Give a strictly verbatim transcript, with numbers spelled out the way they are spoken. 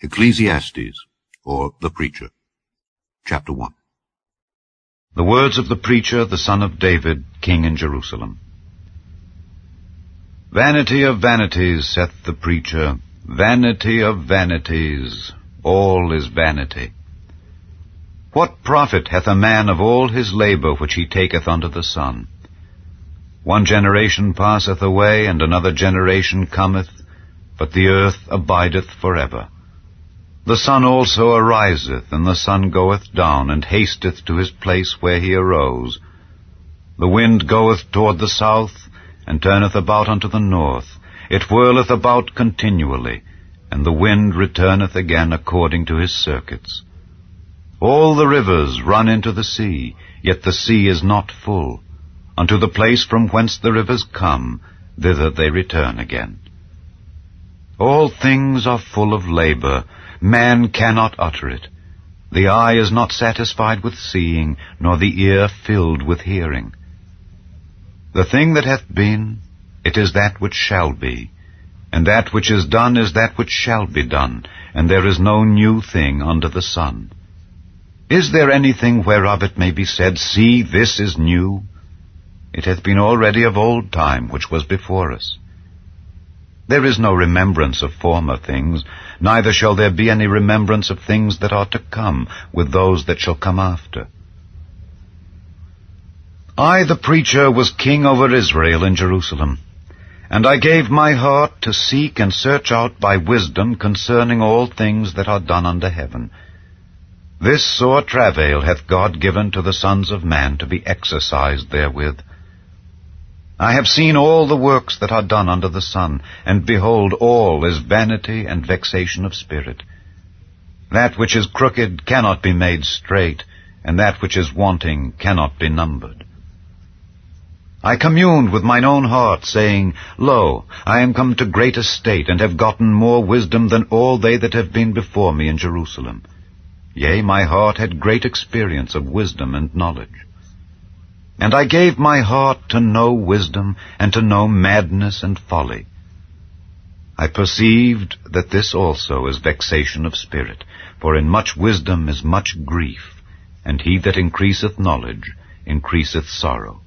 Ecclesiastes, or the Preacher, Chapter one. The words of the preacher, the son of David, king in Jerusalem. Vanity of vanities, saith the preacher, vanity of vanities, all is vanity. What profit hath a man of all his labor which he taketh under the sun? One generation passeth away, and another generation cometh, but the earth abideth forever. The sun also ariseth, and the sun goeth down, and hasteth to his place where he arose. The wind goeth toward the south, and turneth about unto the north. It whirleth about continually, and the wind returneth again according to his circuits. All the rivers run into the sea, yet the sea is not full. Unto the place from whence the rivers come, thither they return again. All things are full of labor, man cannot utter it. The eye is not satisfied with seeing, nor the ear filled with hearing. The thing that hath been, it is that which shall be, and that which is done is that which shall be done, and there is no new thing under the sun. Is there anything whereof it may be said, See, this is new? It hath been already of old time which was before us. There is no remembrance of former things, neither shall there be any remembrance of things that are to come with those that shall come after. I, the preacher, was king over Israel in Jerusalem, and I gave my heart to seek and search out by wisdom concerning all things that are done under heaven. This sore travail hath God given to the sons of man to be exercised therewith. I have seen all the works that are done under the sun, and behold, all is vanity and vexation of spirit. That which is crooked cannot be made straight, and that which is wanting cannot be numbered. I communed with mine own heart, saying, Lo, I am come to great estate, and have gotten more wisdom than all they that have been before me in Jerusalem. Yea, my heart had great experience of wisdom and knowledge. And I gave my heart to know wisdom, and to know madness and folly. I perceived that this also is vexation of spirit, for in much wisdom is much grief, and he that increaseth knowledge increaseth sorrow.